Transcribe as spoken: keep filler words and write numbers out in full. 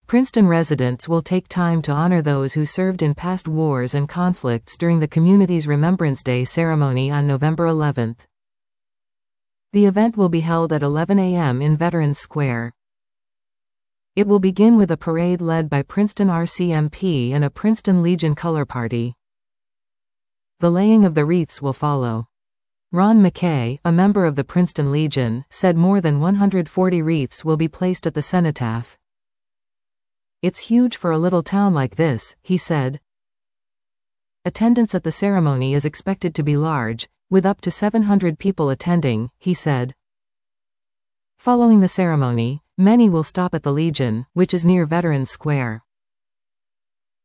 Princeton residents will take time to honor those who served in past wars and conflicts during the community's Remembrance Day ceremony on November eleventh. The event will be held at eleven a m in Veterans Square. It will begin with a parade led by Princeton R C M P and a Princeton Legion color party. The laying of the wreaths will follow. Ron McKay, a member of the Princeton Legion, said more than one hundred forty wreaths will be placed at the cenotaph. "It's huge for a little town like this," he said. Attendance at the ceremony is expected to be large, with up to seven hundred people attending, he said. Following the ceremony, many will stop at the Legion, which is near Veterans Square.